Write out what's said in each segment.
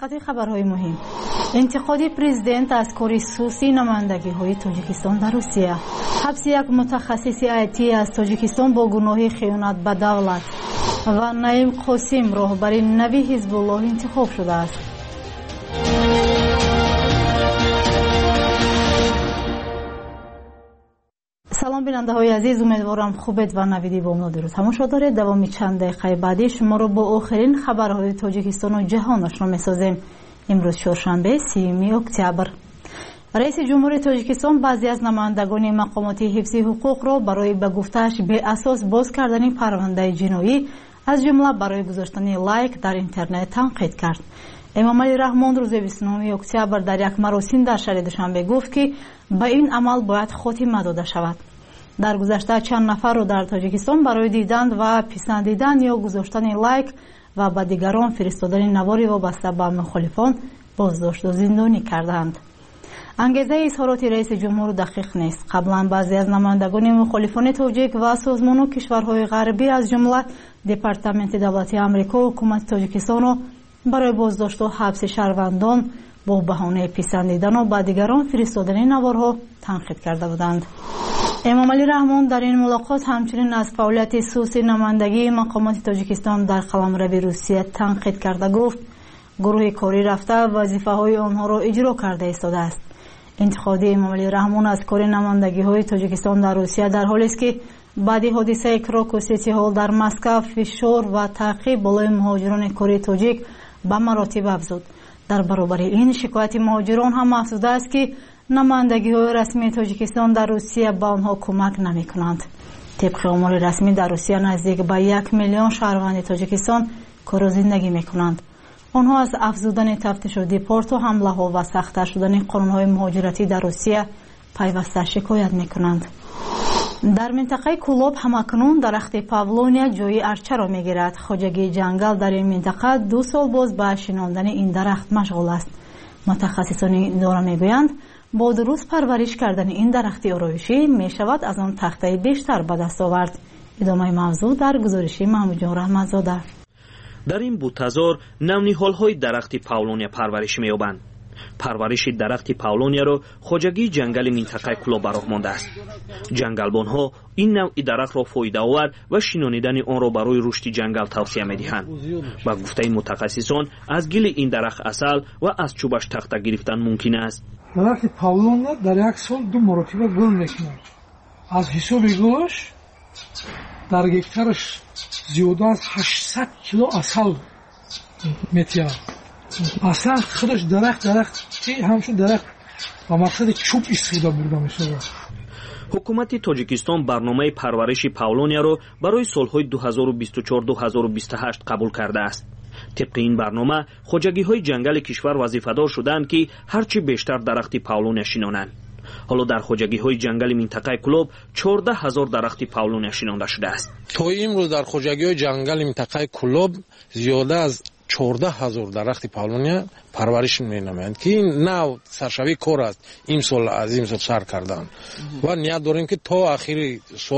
خط خبرهای مهم. انتقاد پرزیدنت از کار سوسی نمایندگی‌های تاجیکستان در روسیه. حبس یک متخصص آیتی از تاجیکستان با گناه خیانت به دولت و نعیم قاسم راهبر نوی حزب الله انتخاب شده است. سلام بیننده های عزیز، امیدوارم خوبید و نویدی با ما درست تماشا دارید. دوامی چند دقیقه بعدی شما رو با آخرین خبرهای تاجیکستان و جهان آشنا می‌سازیم. امروز چهارشنبه 30 اکتبر. رئیس جمهور تاجیکستان بعضی از نمایندگان مقامات حفظی حقوق را برای به گفته‌اش بی اساس باز کردن پرونده جنایی از جمله برای گذاشتن لایک در اینترنت تنقید کرد. امامعلی رحمان روز 29 اکتبر در یک مراسم در شهر دوشنبه گفت که به این عمل باید خاتمه داده شود. در گذشته چند نفر را در تاجیکستان برای دیدن و پسندیدن یا گذاشتن لایک و به دیگران فرستادن نواری وابسته به مخالفان بازداشت و زندانی کردند. انگیزه اظهارات رئیس جمهور دقیق نیست. قبلا بعضی از نمایندگان مخالفان تاجیک و سازمان و کشورهای غربی از جمله دپارتمنت دولتی آمریکا و حکومت تاجیکستان را برای بازداشت و حبس شهروندان با بهانه پسندیدن و به دیگران فرستادن نوارها تنقید کرده بودند. امامعلی رحمان در این ملاقات همچنین از فعالیت سوسی نمایندگی مقامات تاجیکستان در قلمرو روسیه تنقید کرده گفت گروه کاری رفته وظیفه های آنها را اجرا کرده ایستاده است. انتقاد امامعلی رحمان از کار نمایندگی های تاجیکستان در روسیه در حالی است که بعد حادثه کراک و سیتی هال در مسکو فشار و تعقیب بالای مهاجران کاری تاجیک به مراتب افزود. در برابر این شکایت مهاجران هم افزوده است که نمایندگی‌های رسمی تاجیکستان در روسیه به آنها کمک نمی‌کنند. طبق آمار رسمی در روسیه نزدیک به 1 میلیون شهروند تاجیکستان کار و زندگی می‌کنند. آنها از افزودن تفتیش و دیپورت و حمله‌ها و سخت‌تر شدن قانون‌های مهاجرتی در روسیه پیوسته شکایت می‌کنند. در منطقه کولوب همکنون درخت پاولونیا جای ارچه را می‌گیرد. خواجگی جنگل در این منطقه 2 سال باز به شناندن این درخت مشغول است. متخصصان این دوره میگویند با درست پرورش کردن این درخت آرایشی می شود از آن تخته بیشتر به دست آورد. ادامه موضوع در گزارش محمود جان رحمتزاده. در این بوته‌زار نو‌نهال‌های درخت پاولونیا پرورش می‌یابند. پرورش درخت پاولونیا را خواجگی جنگل منطقه کولوب راه مانده است. جنگلبان‌ها این نوع درخت را فایده‌آور و شنانیدن آن را برای رشد جنگل توصیه می‌دهند. با گفته متخصصان از گل این درخت عسل و از چوبش تخته گرفتن ممکن است. درخت پاولونیا در یک سال 2 مرتبه گل می‌کند. از حساب گلش در گکترش زیاده از 800 کیلو عسل می‌تیاد. اصلا خودش درخت همچون درخت با مقصد چوب استفاده برده میشه. حکومت تاجیکستان برنامه پرورش پاولونیا را برای سالهای 2024-2028 قبول کرده است. طبق این برنامه خواجگی‌های جنگل کشور وظیفه‌دار شدند که هرچی بیشتر درخت پاولونیا شنانند. حالا در خواجگی‌های جنگل منطقه کولوب 14,000 درخت پاولونیا شنانده شده است. تا امروز در خواجگی‌های جنگل منطقه کولوب زیاده از 14,000 درخت پاولونیا پرورش می‌نمایند که این نوع سرشوی کار است. این سال از این سال سر کردن و نیت داریم که تا آخر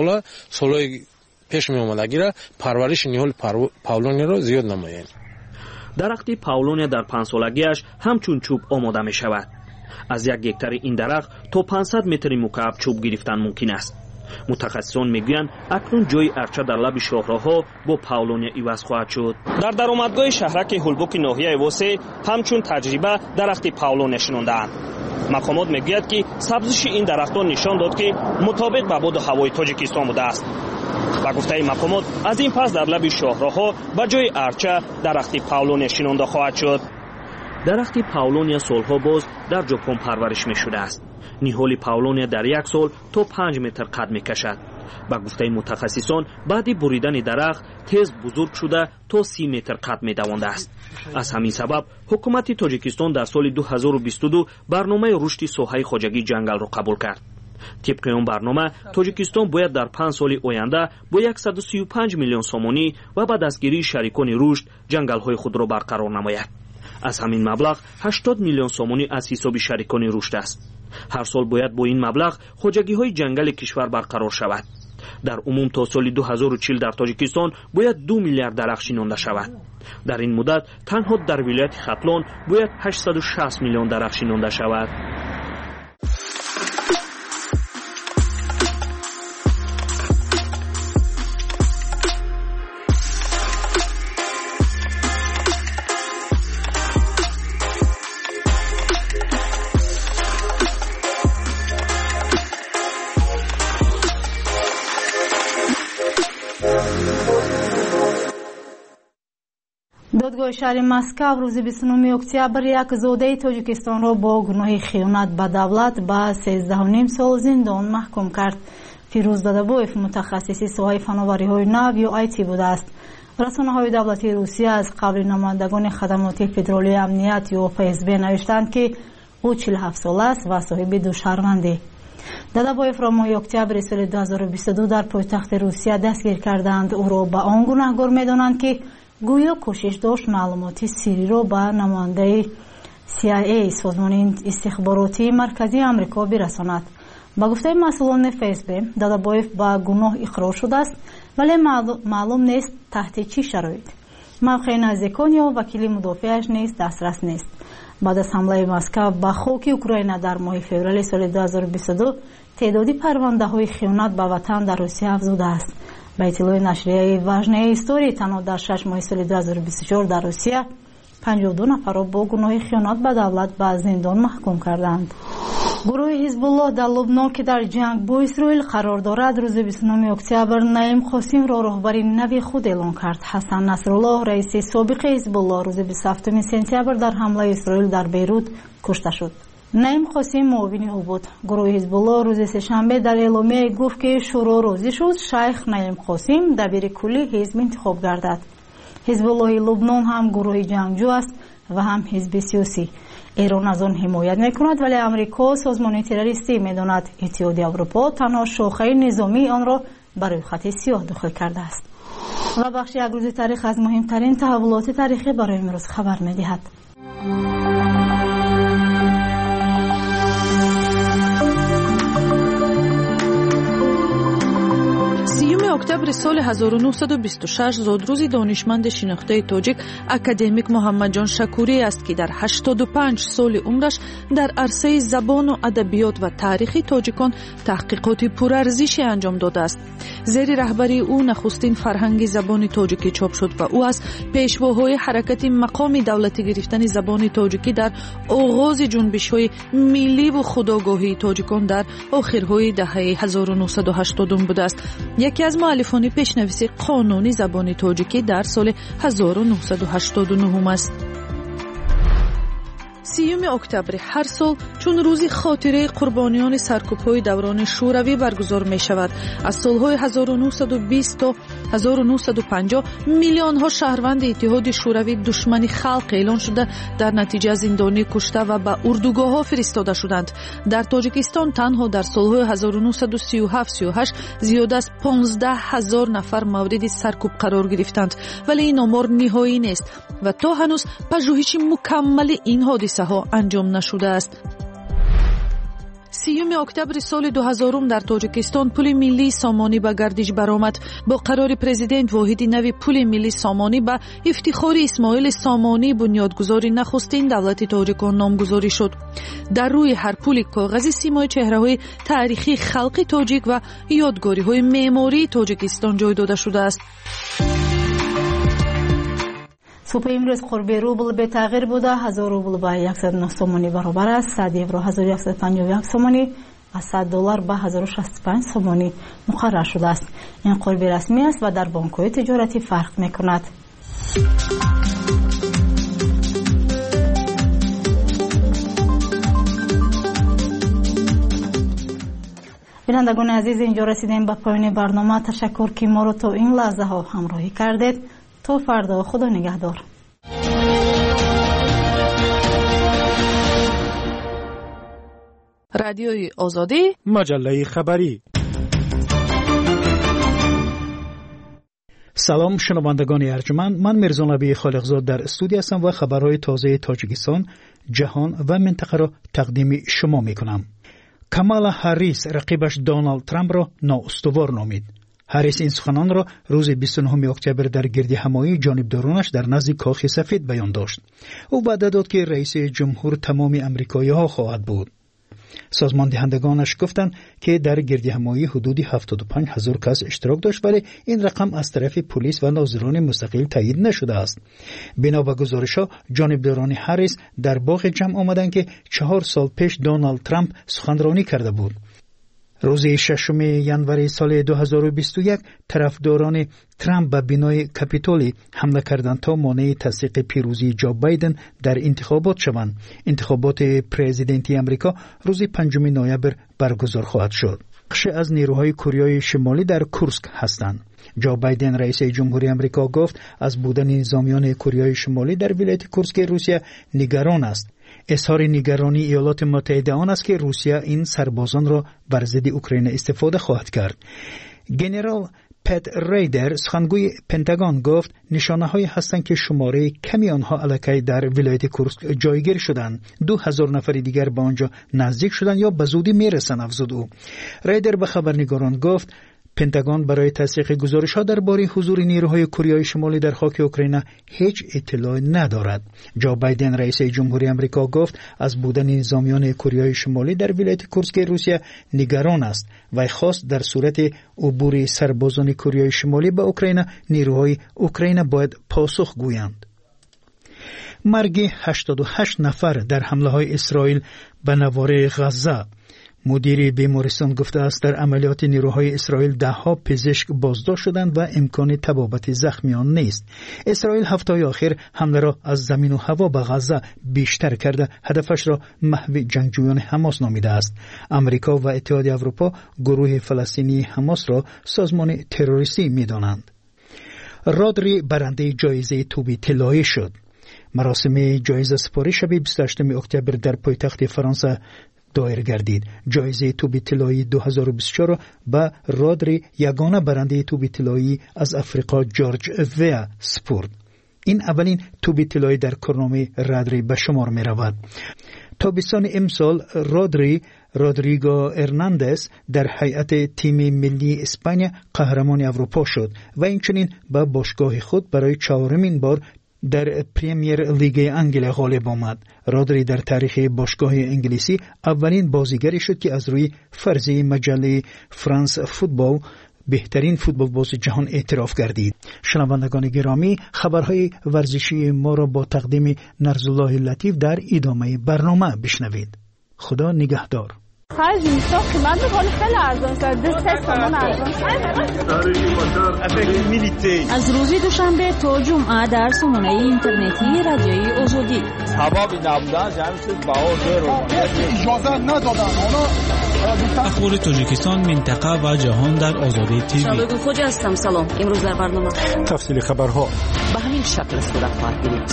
سال پیش می‌آمدگی را پرورش نهال پاولونیا را زیاد نماییم. درخت پاولونیا در 5 سالگیش همچون چوب آماده می‌شود. از یک گکتر این درخت تا 500 متر مکعب چوب گرفتن ممکن است. متخصصان میگویند اکنون جای ارچه در لب شاهراه‌ها با پاولونیا عوض خواهد شد. در درآمدگاه شهرک هولبوک ناحیه واسه همچون تجربه درخت پاولونیا شنانده‌اند. مقامات میگویند که سبزش این درختان نشان داد که مطابق با باد و هوای تاجیکستان بوده است. با گفته مقامات از این پس در لب شاهراه‌ها به جای ارچه درخت پاولونیا شنانده خواهد شد. درخت پاولونیا سالها باز در ژاپن پرورش می شده است. نهال پاولونیا در 1 سال تا 5 متر قد می کشد. با گفته متخصصان بعد بریدن درخت تیز بزرگ شده تا 30 متر قد می دوانده است. از همین سبب حکومت تاجیکستان در سال 2022 برنامه رشد ساحه خواجگی جنگل را قبول کرد. طبق آن برنامه تاجیکستان باید در 5 سال آینده با 135 میلیون سومانی و با دستگیری شریکان رشد جنگل‌های خود را برقرار نماید. از همین مبلغ 80 میلیون سومانی از حساب شریکان رشد است. هر سال باید با این مبلغ خواجگی‌های جنگل کشور برقرار شود. در عموم تا سال 2040 در تاجیکستان باید 2 میلیارد درخت شینانده شود. در این مدت تنها در ولایت ختلان باید 860 میلیون درخت شینانده شود. دادگاه شهر مسکو روز 29 اکتبر یک زاده تاجیکستان را با گناه خیانت به دولت به 13.5 سال زندان محکوم کرد. فیروز دادابویف متخصص ساحه فناوری‌های نو یا آیتی بوده است. رسانه‌های دولتی روسیه از قبل نمایندگان خدمات فدرالی امنیت یا FSB نوشتند که او 47 سال است و صاحب 2 شهروندی. دادابویف را ماه اکتبر سال 2022 در پایتخت روسیه دستگیر کردند. او را به آن گناهکار می‌دانند که گویا کوشش داشت معلومات سری را به نماینده CIA سازمان استخباراتی مرکزی آمریکا برساند. با گفته مسئولان FSB دادابویف به گناه اقرار شده است ولی معلوم نیست تحت چه شرایط. موقع نزدیکان یا وکیل مدافعش نیز دسترس نیست. بعد از حمله مسکو به خاک اوکراین در ماه فوریه سال 2022 تعدادی پرونده‌های خیانت به وطن در روسیه افزوده است. به اطلاع نشریه وژنه استوری تنها در 6 ماه سال 2024 در روسیه 52 نفر را با گناه خیانت به دولت به زندان محکوم کردند. گروه حزب الله در لبنان که در جنگ با اسرائیل قرار دارد روز 29 اکتبر نعیم قاسم را راهبر نوی خود اعلام کرد. حسن نصرالله رئیس سابق حزب الله روز 27 سپتامبر در حمله اسرائیل در بیروت کشته شد. نعیم قاسم معاون او بود. گروه حزب الله روز سه‌شنبه در اعلامیه گفت که شورا راضی شد شیخ نعیم قاسم دبیر کلی حزب انتخاب گردد. حزب الله لبنان هم گروه جنگجو است و هم حزب سیاسی. ایران از آن حمایت میکند ولی امریکا سازمان تروریستی میداند. اتحادیه اروپا تنها شاخه نظامی آن را برای خط سیاه داخل کرده است. و بخش یک روز تاریخ از مهمترین تحولات تاریخی برای امروز خبر میدهد. 30 اکتبر سال 1926 زادروز دانشمند شناخته تاجیک اکادمیک محمد جان شکوری است که در 85 سال عمرش در عرصه زبان و ادبیات و تاریخ تاجیکان تحقیقات پرارزشی انجام داده است. زیر رهبری او نخستین فرهنگ زبان تاجیکی چاپ شد و او از پیشواهای حرکت مقام دولتی گرفتن زبان تاجیکی در آغاز جنبش‌های ملی و خودآگاهی تاجیکان در آخرهای دهه 1980 بوده است. یکی از مؤلفان پیشنویس قانون زبان تاجیکی در سال 1989 است. 30 اکتبر هر سال چون روزی خاطره قربانیان سرکوب‌های دوران شوروی برگزار می شود. از سالهای 1920 تا 1950 میلیون ها شهروند اتحاد شوروی دشمن خلق اعلان شده در نتیجه زندانی کشته و به اردوگاه ها فرستاده شدند. در تاجیکستان تنها در سالهای 1937-38 زیاده از 15,000 نفر مورد سرکوب قرار گرفتند ولی این آمار نهایی نیست و تا هنوز پژوهش مکمل این حادثه ها انجام نشده است. 30 اکتبر سال 2000 در تاجیکستان پل ملی سامانی به گردش برآمد. با قرار پرزیدنت واحد نوی پل ملی سامانی به افتخار اسماعیل سامانی بنیادگذار نخستین دولت تاجیکان نامگذاری شد. در روی هر پل کاغذی سیمای چهره‌های تاریخی خلق تاجیک و یادگاری‌های معماری تاجیکستان جای داده شده است. صبح امروز قرب روبل به تغییر بوده. 1000 روبل به 109 سومانی برابر است. 100 یورو 1151 سومانی و $100 به 1065 سومانی مقرر شده است. این قرب رسمی است و در بانک‌های تجارتی فرق می‌کند. بینندگان عزیز اینجا رسیدیم به پایان برنامه. تشکر که ما را تا این لحظه ها همراهی کردید. تا فردا خدا نگهدار. رادیوی آزادی مجله خبری. سلام شنوندگان ارجمند، من میرزا نبی خالقزاد در استودیو هستم و خبرهای تازه تاجیکستان، جهان و منطقه را تقدیم شما میکنم. کامالا هریس رقیبش دونالد ترامپ را نااستوار نامید. هریس این سخنان را روز 29 اکتبر در گردهمایی جانبدارانش در نزد کاخ سفید بیان داشت. او وعده داد که رئیس جمهور تمام امریکایی‌ها خواهد بود. سازمان دهندگانش گفتند که در گردهمایی حدود 75,000 کس اشتراک داشت، ولی این رقم از طرف پلیس و ناظران مستقل تایید نشده است. بنا به گزارش‌ها جانبداران هریس در باغ جمع آمدند که 4 سال پیش دونالد ترامپ سخنرانی کرده بود. روز 6 ژانویه سال 2021 طرفداران ترامپ به بنای کاپیتولی حمله کردند تا مانع تصدیق پیروزی جو بایدن در انتخابات شوند. انتخابات پرزیدنتی امریکا روز 5 نوامبر برگزار خواهد شد. بخشی از نیروهای کره شمالی در کورسک هستند. جو بایدن رئیس جمهوری امریکا گفت از بودن نظامیان کره شمالی در ولایت کورسک روسیه نگران است. اظهار نگرانی ایالات متحده آن است که روسیه این سربازان را بر ضد اوکراین استفاده خواهد کرد. ژنرال پت ریدر سخنگوی پنتاگون گفت نشانه‌هایی هستند که شماره کمی آنها الکی در ولایت کورسک جایگیر شدند. 2000 نفر دیگر به آنجا نزدیک شدند یا به زودی میرسند، افزود او. ریدر به خبرنگاران گفت پنتاگون برای تصدیق گزارش‌ها درباره حضور نیروهای کره شمالی در خاک اوکراین هیچ اطلاعی ندارد. جو بایدن رئیس جمهوری آمریکا گفت از بودن نظامیان کره شمالی در ولایت کورسک روسیه نگران است و خواست در صورت عبور سربازان کره شمالی به اوکراین نیروهای اوکراین باید پاسخ گویند. مرگ 88 نفر در حمله‌های اسرائیل به نوار غزه. مدیر بیمارستان گفته است در عملیات نیروهای اسرائیل 10 پزشک بازداشت شدند و امکان تبابت زخمیان نیست. اسرائیل هفته آخر حمله را از زمین و هوا به غزه بیشتر کرده هدفش را محو جنگجویان حماس نامیده است. امریکا و اتحادیه اروپا گروه فلسطینی حماس را سازمان تروریستی می‌دانند. رادری برنده جایزه توپ طلایی شد. مراسم جایزه سپاری شب 28 اکتبر در پایتخت فرانسه دایر گردید. جایزه توپ طلایی 2024 به رادری یگانه برنده توپ طلایی از افریقا جورج ویا سپرد. این اولین توپ طلایی در کارنامه رادری به شمار می رود. تابستان امسال رودریگو ارناندز در هیئت تیم ملی اسپانیا قهرمان اروپا شد و اینچنین به باشگاه خود برای 4مین بار در پریمیر لیگ انگلیس غالب آمد. رودری در تاریخ باشگاه انگلیسی اولین بازیگری شد که از روی فرضیه مجله فرانس فوتبال بهترین فوتبال باز جهان اعتراف گردید. شنوندگان گرامی، خبرهای ورزشی ما را با تقدیم نرزالله لطیف در ادامه برنامه بشنوید. خدا نگهدار. خرج میشه قیمت خیلی ارزان کرده. 3 تومان ارزان از روز دوشنبه تا جمعه در سامانه اینترنتی رادیوی آزادی. سبب نبودن جمع شد بها اجازه ندادن. اخبار تاجیکستان، منطقه و جهان در آزادی تیوی. شبگو خوج هستم. سلام. امروز در برنامه تفصیل خبرها به همین شکل صورت خواهد گرفت.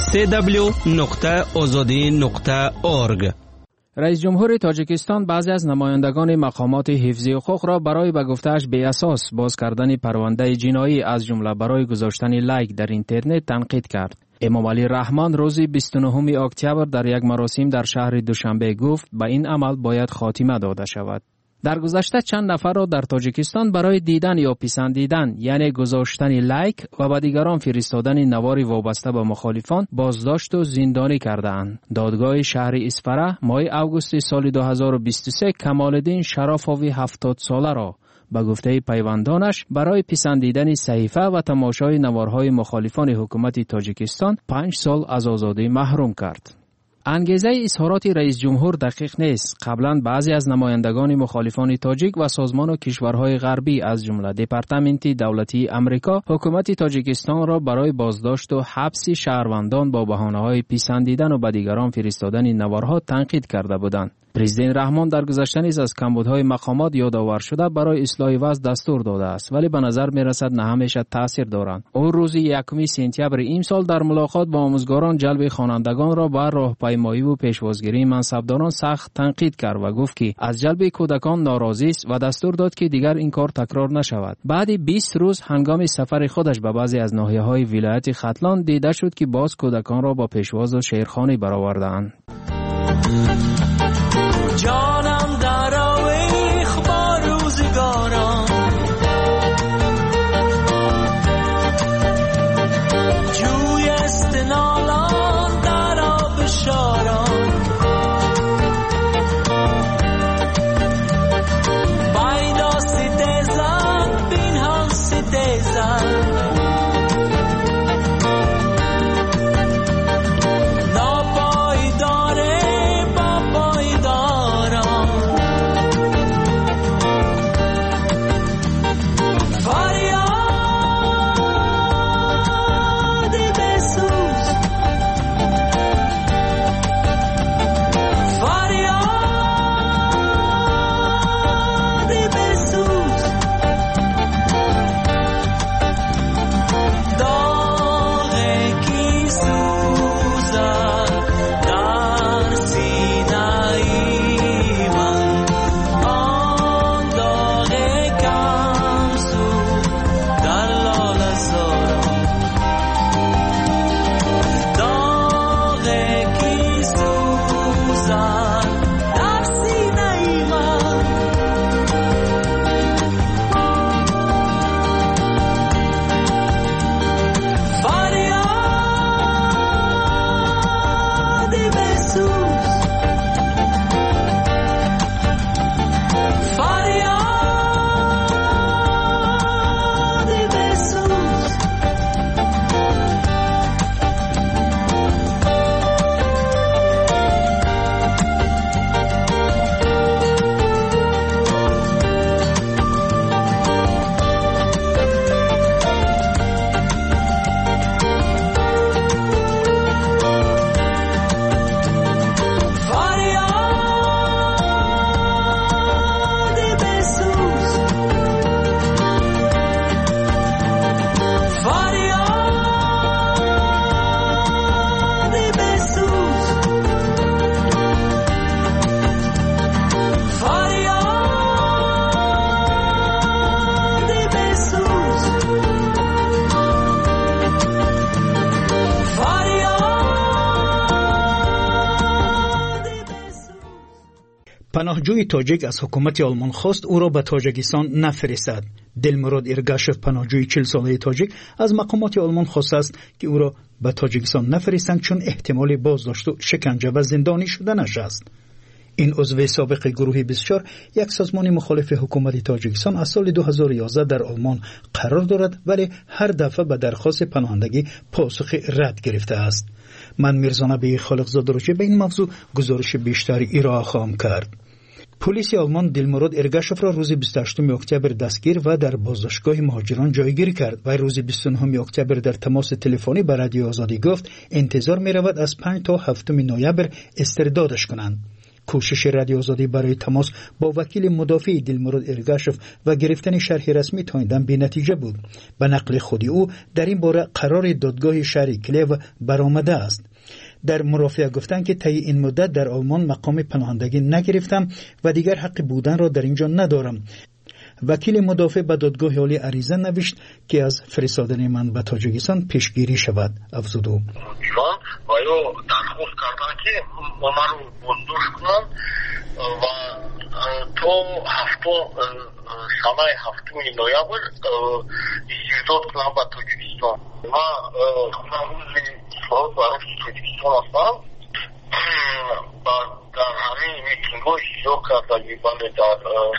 www.azadi.org. رئیس جمهور تاجیکستان بعضی از نمایندگان مقامات حفظی حقوق را برای به گفته‌اش بی اساس باز کردن پرونده جنایی از جمله برای گذاشتن لایک در اینترنت تنقید کرد. امامعلی رحمان روز 29 اکتبر در یک مراسم در شهر دوشنبه گفت به این عمل باید خاتمه داده شود. در گذشته چند نفر را در تاجیکستان برای دیدن یا پسندیدن یعنی گذاشتن لایک و به دیگران فرستادن نواری وابسته به مخالفان بازداشت و زندانی کرده‌اند. دادگاه شهر اسفره ماه اوگوست سال 2023 کمال‌الدین شرافوی 70 ساله را به گفته پیوندانش برای پسندیدن صحیفه و تماشای نوارهای مخالفان حکومت تاجیکستان 5 سال از آزادی محروم کرد. انگیزه اظهارات رئیس جمهور دقیق نیست. قبلا بعضی از نمایندگان مخالفان تاجیک و سازمان و کشورهای غربی از جمله دپارتمنت دولتی امریکا حکومت تاجیکستان را برای بازداشت و حبس شهروندان با بهانه‌های پسندیدن و به دیگران فرستادن نوارها تنقید کرده بودند. پرزیدنت رحمان در گذشته نیز از کمبودهای مقامات یادآور شده برای اصلاح وضع دستور داده است، ولی به نظر می‌رسد نه همیشه تاثیر دارند. او روز 1 سپتامبر این سال در ملاقات با آموزگاران جلب خوانندگان را بر راهپیمایی و پیشوازگیری منصبداران سخت تنقید کرد و گفت که از جلب کودکان ناراضی است و دستور داد که دیگر این کار تکرار نشود. بعد 20 روز هنگام سفر خودش به بعضی از ناحیه‌های ولایت ختلان دیده شد که باز کودکان را با پیشواز و شعرخوانی برآورده‌اند. جانم در آویخ با روزگاران پناهجوی تاجیک از حکومت آلمان خواست او را به تاجیکستان نفرستد. دلمراد ارگاشف پناهجوی 40 ساله تاجیک از مقامات آلمان خواسته است که او را به تاجیکستان نفرستند چون احتمال بازداشت و شکنجه و زندانی شدنش است. این عضو سابق گروه 24 یک سازمان مخالف حکومت تاجیکستان از سال 2011 در آلمان قرار دارد ولی هر دفعه به درخواست پناهندگی پاسخ رد گرفته است. من میرزانبی خالقزاد راجع به این موضوع گزارش بیشتری ارائه خواهم کرد. پلیس آلمان دلمراد ارگاشف را روز 28 اکتبر دستگیر و در بازداشتگاه مهاجران جایگیری کرد و روز 29 اکتبر در تماس تلفنی با رادیو آزادی گفت انتظار می رود از 5 تا 7 نوامبر استردادش کنند. کوشش رادیو آزادی برای تماس با وکیل مدافع دلمراد ارگاشف و گرفتن شرح رسمی تا این بی نتیجه بود. به نقل خودی او در این باره قرار دادگاه شهر کلیو برآمده است. در مرافعه گفتند که طی این مدت در آلمان مقام پناهندگی نگرفتم و دیگر حق بودن را در اینجا ندارم. وکیل مدافع به دادگاه عالی عریضه نوشت که از فرستادن من به تاجیکستان پیشگیری شود. افزود او درخواست کردن که ما رو بازداشت کنند و تا سال 7 نوامبر استرداد کنند به تاجیکستان. ما روز اصلاحات برای تاجیکستان هستم و در همین میتینگ‌ها اشتراک کردم. بله در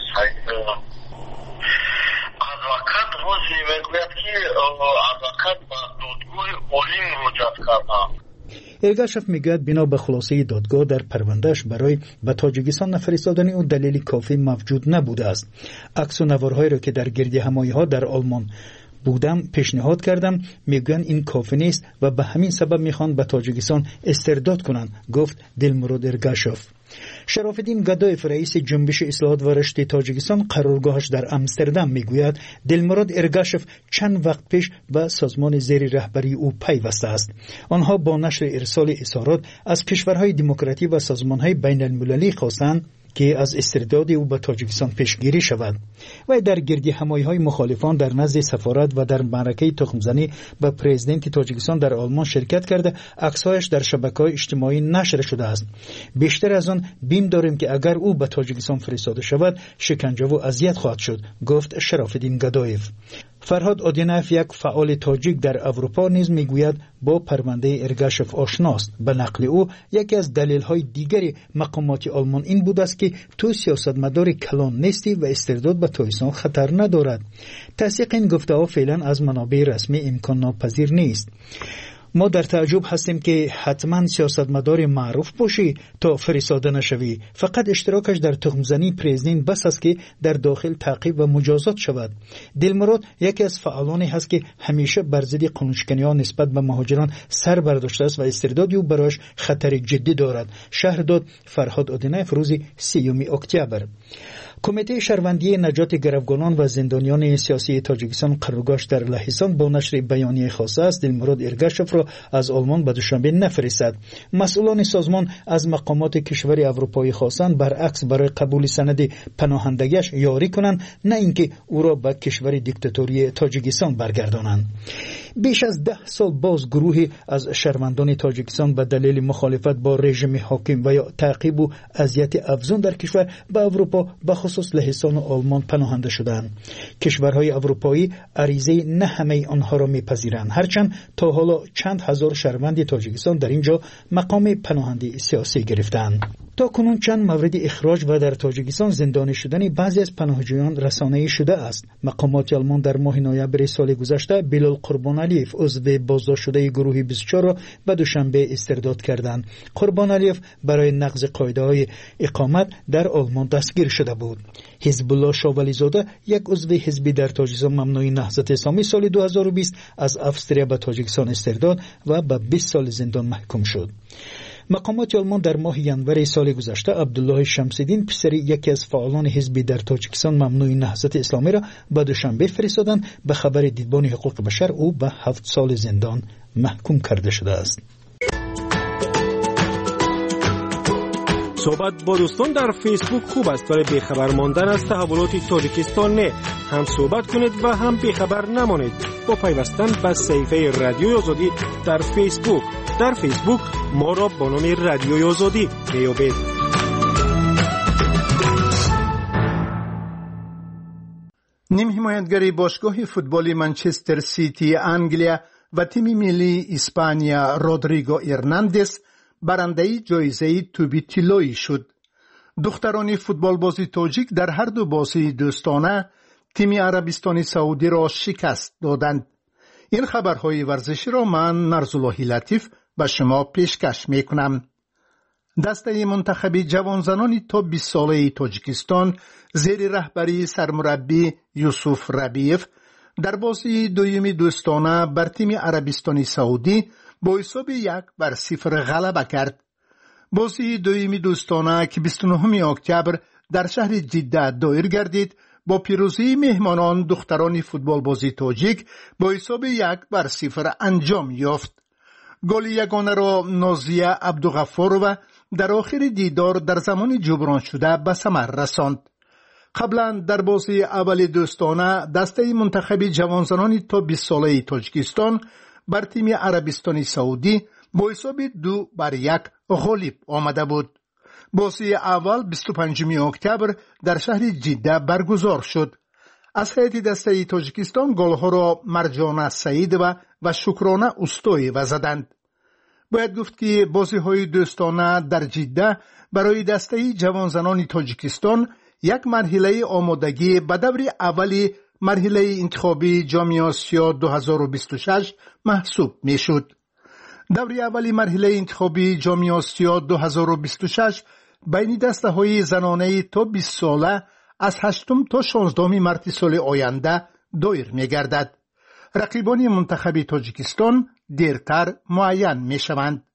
ادوکات روز میگوید که ادوکات به دادگاه عالی مراجعه کردم. ارگاشف میگوید بنا به خلاصه دادگاه در پروندهش برای به تاجیکستان نفرستادن او دلیل کافی موجود نبوده است. عکس و نوارهایی را که در گردهمایی‌ها در آلمان بودم پیشنهاد کردم، میگویند این کافی نیست و به همین سبب میخوان به تاجیکستان استرداد کنند، گفت دلمراد ارگاشف. شرافالدین گدایف رئیس جنبش اصلاحات و رشد تاجیکستان قرارگاهش در آمستردام میگوید دلمراد ارگاشف چند وقت پیش به سازمان زیر رهبری او پیوسته است. آنها با نشر ارسال اظهارات از کشورهای دموکراتیک و سازمانهای بین المللی خواستند که از استرداد او به تاجیکستان پیشگیری شود و در گردهمایی‌های مخالفان در نزد سفارت و در معرکه تخم‌زنی به پرزیدنت تاجیکستان در آلمان شرکت کرده عکس‌هایش در شبکه‌های اجتماعی نشر شده است. بیشتر از آن بیم داریم که اگر او به تاجیکستان فرستاده شود شکنجه و اذیت خواهد شد، گفت شرافالدین گدایف. فرهاد آدینایف یک فعال تاجیک در اروپا نیز میگوید با پرونده ارگاشف آشناست. به نقل او یکی از دلایل دیگری مقامات آلمان این بود است که تو سیاستمدار کلان نیستی و استرداد به تاجیکستان خطر ندارد. تصدیق این گفته‌ها فعلا از منابع رسمی امکان ناپذیر نیست. ما در تعجب هستیم که حتما سیاستمدار معروف باشی تا فرستاده نشوی. فقط اشتراکش در تخم‌زنی پرزیدنت بس است که در داخل تعقیب و مجازات شود. دلمراد یکی از فعالانی هست که همیشه بر ضد قانونشکنی‌ها نسبت به مهاجران سر برداشته است و استرداد او برایش خطر جدی دارد. شهر داد فرهاد آدینایف روز 30 اکتبر. کمیته شهروندی نجات گروگانان و زندانیان سیاسی تاجیکستان قرارگاهش در لهستان با نشر بیانیه خواسته است دلمراد ارگاشف را از آلمان به دوشنبه نفرستد. مسئولان سازمان از مقامات کشور اروپایی خواستند برعکس برای قبول سند پناهندگیش یاری کنند، نه اینکه او را به کشور دیکتاتوری تاجیکستان برگردانند. بیش از 10 سال باز گروهی از شهروندان تاجیکستان به دلیل مخالفت با رژیم حاکم و یا تعقیب و اذیت افزون در کشور به اروپا به خصوص لهستان و آلمان پناهنده شدند. کشورهای اروپایی عریضه نه همه آنها را میپذیرند، هرچند تا حالا چند هزار شهروند تاجیکستان در اینجا مقام پناهندگی سیاسی گرفتند. تا کنون چند مورد اخراج و در تاجیکستان زندانی شدن بعضی از پناهجویان رسانه‌ای شده است. مقامات آلمان در ماه نوامبر سال گذشته بلال قربانعلیف عضو بازداشت شده گروه 24 را به دوشنبه استرداد کردند. قربانعلیف برای نقض قاعده‌های اقامت در آلمان دستگیر شده بود. حزب الله شاولیزاده یک عضو حزبی در تاجیکستان ممنوع نهضت اسلامی سال 2020 از افسریه به تاجیکستان استرداد و به 20 سال زندان محکوم شد. مقامات آلمان در ماه ژانویه سال گذشته عبدالله شمس‌الدین پسری یکی از فعالان حزبی در تاجیکستان ممنوع نهضت اسلامی را به دوشنبه فرستادند. به خبر دیدبان حقوق بشر او به 7 سال زندان محکوم کرده شده است. صحبت با دوستان در فیسبوک خوب است، ولی بیخبر ماندن از تحولات تاجیکستان نه. هم صحبت کنید و هم بیخبر نمانید با پیوستن به صفحه رادیوی آزادی در فیسبوک. در فیسبوک ما را با نام رادیوی آزادی بیابید. نیم حمایتگری باشگاه فوتبالی منچستر سیتی انگلیا و تیم ملی اسپانیا رودریگو ارناندز برنده جایزه توبی تیلویی شد. دختران فوتبال بازی تاجیک در هر دو بازی دوستانه تیم عربستان سعودی را شکست دادند. این خبرهای ورزشی را من نرزالله لطیف به شما پیشکش میکنم. دسته منتخب جوانزنان تا 20 ساله تاجیکستان زیر رهبری سرمربی یوسف ربیف در بازی دوم دوستانه بر تیم عربستان سعودی با حساب 1-0 غلبه کرد. بازی دوم دوستانه که 29 اکتبر در شهر جده دایر گردید با پیروزی مهمانان دختران فوتبال بازی تاجیک با حساب 1-0 انجام یافت. گل یگانه را نازیه عبدالغفارова در آخر دیدار در زمان جبران شده به ثمر رساند. قبلا در بازی اول دوستانه دسته منتخب جوانزنان تا 20 ساله تاجیکستان بر تیم عربستان سعودی با حساب 2-1 غالب آمده بود. بازی اول 25 اکتبر در شهر جده برگزار شد. از هیئت دسته تاجیکستان گلها را مرجانه سعید و شکرانه اوستویeva زدند. باید گفت که بازی‌های دوستانه در جده برای دسته جوانزنان تاجیکستان یک مرحله آمادگی به دور اولی مرحله انتخابی جام آسیا 2026 محسوب می‌شد. دور اولی مرحله انتخابی جام آسیا 2026 بین دسته‌های زنانه تا 20 ساله از 8 تا 16 مارس سال آینده دایر می‌گردد. رقیبان منتخب تاجیکستان دیرتر معین می‌شوند.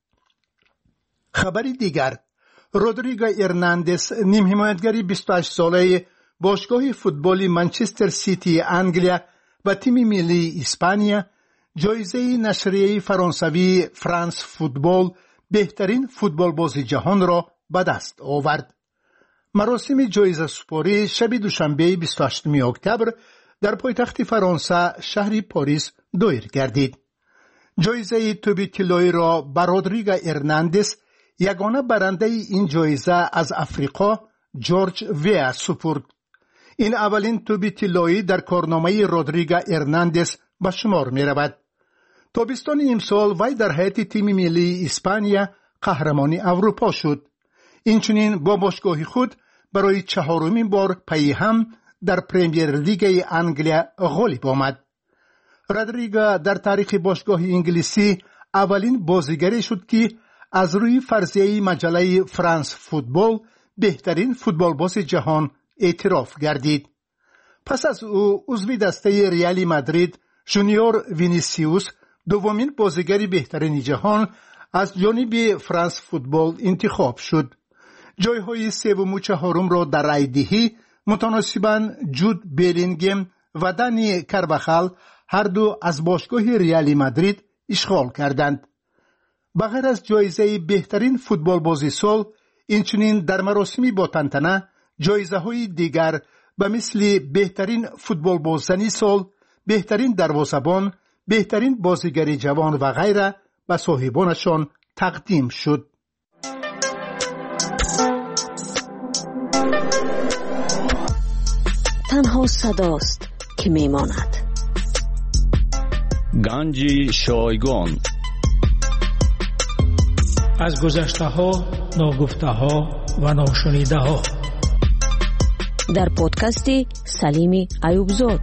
خبری دیگر، رودریگو ارناندز نیم حمایتگری 28 ساله باشگاه فوتبالی منچستر سیتی انگلیا و تیم ملی اسپانیا جایزه نشریه فرانسوی فرانس فوتبال بهترین فوتبال بازی جهان را به دست آورد. مراسم جایزه سپاری شب دوشنبه 28 اکتبر در پایتخت فرانسه شهر پاریس دایر گردید. جایزه توبی تیلویی را به رودریگو ارناندز یگانه برنده این جایزه از افریقا جورج ویا سپرد. این اولین توبی تیلویی در کارنامه رودریگو ارناندز به شمار می رود. تابستان امسال وی در هیئت تیم ملی اسپانیا قهرمان اروپا شد. اینچنین با باشگاه خود برای 4مین بار پی هم در پریمیر لیگ انگلیا غالب آمد. رودریگو در تاریخ باشگاه انگلیسی اولین بازیگری شد که از روی فرضیه مجله فرانس فوتبال بهترین فوتبال باز جهان اعتراف گردید. پس از او عضو دسته ریال مادرید جونیور وینیسیوس دومین بازیگر بهترین جهان از جانب فرانس فوتبال انتخاب شد. جایهای سوم و چهارم را در رای دهی متناسباً جود بیلینگم و دانی کارواخال هر دو از باشگاه ریال مادرید اشغال کردند. بغیر از جایزه بهترین فوتبال بازی سال، اینچنین در مراسمی با تنتنه جایزه های دیگر به مثل بهترین فوتبال بازی سال، بهترین دروازه‌بان، بهترین بازیگر جوان و غیره به صاحبانشان تقدیم شد. تنها صداست که میماند. گنج شایگان از گذشته ها، ناگفته ها و ناشنیده ها در پادکستی سلیمی ایوبزاد.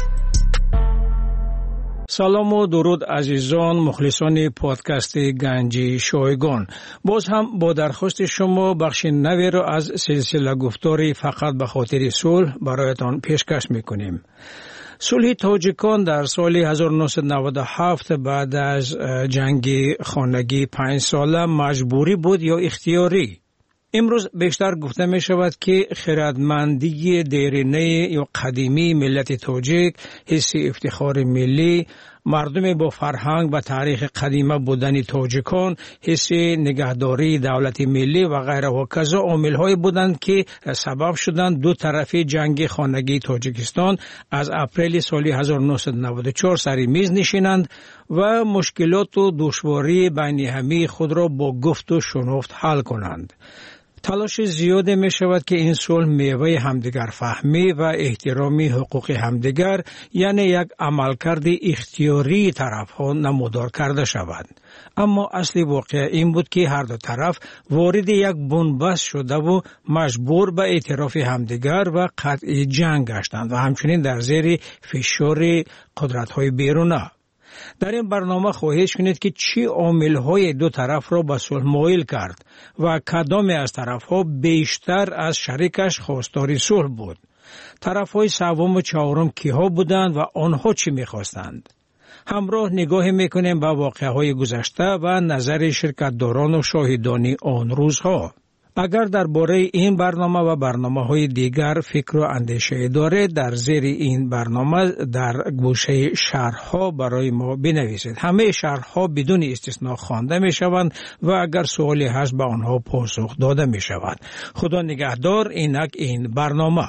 سلام و درود عزیزان مخلصان پادکست گنج شایگان. باز هم با درخواست شما بخش نوی را از سلسله گفتاری فقط به خاطر صلح برایتان پیشکش میکنیم. صلح تاجیکان در سال 1997 بعد از جنگ خانگی 5 ساله مجبوری بود یا اختیاری؟ امروز بیشتر گفته می شود که خردمندی دیرینه یا قدیمی ملت تاجیک، حس افتخار ملی، مردم با فرهنگ و تاریخ قدیمه بودن تاجیکان، حس نگهداری دولت ملی و غیره و کذا عامل‌های بودند که سبب شدند دو طرف جنگ خانگی تاجیکستان از اپریل سال 1994 سر میز نشینند و مشکلات و دشواری بین همه خود را با گفت و شنفت حل کنند. تلاش زیاد می شود که این صلح میوه همدیگر فهمی و احترامی حقوق همدیگر یعنی یک عملکرد اختیاری طرف ها نمودار کرده شود. اما اصلی واقع این بود که هر دو طرف وارد یک بنبست شده و مجبور به اعتراف همدیگر و قطع جنگ گشتند و همچنین در زیر فشار قدرت های بیرونه. در این برنامه خواهید شنید که چی عامل‌های دو طرف را به صلح مایل کرد و کدام از طرف‌ها بیشتر از شریکش خواستار صلح بود. طرف‌های سوم و چهارم کیها بودند و آنها چی می‌خواستند؟ همراه نگاه می‌کنیم به واقعه‌های گذشته و نظر شرکت‌داران و شاهدان آن روزها. اگر درباره این برنامه و برنامه‌های دیگر فکر و اندیشه دارید در زیر این برنامه در گوشه شرح‌ها برای ما بنویسید. همه شرح‌ها بدون استثناء خوانده می‌شوند و اگر سوالی هست به آنها پاسخ داده می‌شود. خدا نگهدار. اینک این برنامه.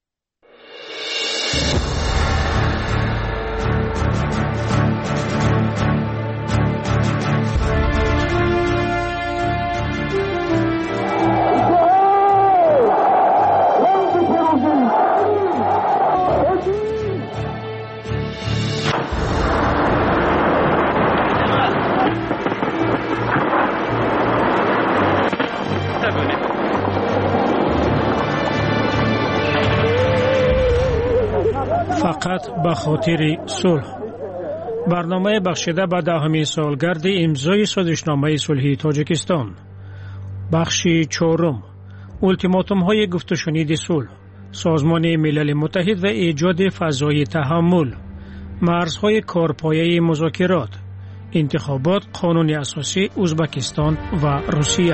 فقط به خاطر صلح. برنامه بخشیده به 10 سالگرد امضای سازشنامه صلحی تاجیکستان. بخش 4. التیماتوم های گفت و شنید صلح. سازمان ملل متحد و ایجاد فضای تحمل. مرزهای کارپایه مذاکرات. انتخابات قانون اساسی ازبکستان و روسیه.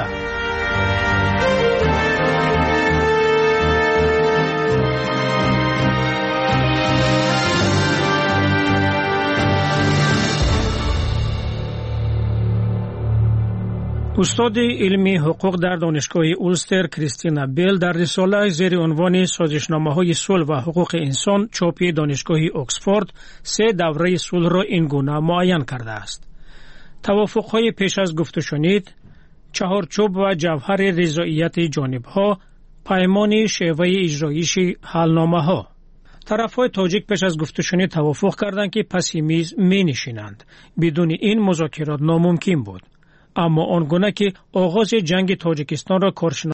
استاد علمی حقوق در دانشگاه اولستر کریستینا بیل در رساله زیر عنوان سازشنامه‌های صلح و حقوق انسان چاپی دانشگاه اکسفورد 3 دوره صلح را این گونه معین کرده است. توافق‌های پیش از گفت و شنید، چهارچوب و جوهر رضایت جانب‌ها، پیمان شیوه اجرایش حلنامه‌ها. طرف‌های تاجیک پیش از گفت و شنید توافق کردند که پس میز می‌نشینند. بدون این مذاکرات ناممکن بود. اما آنگونه که آغاز جنگ تاجیکستان را کارشناس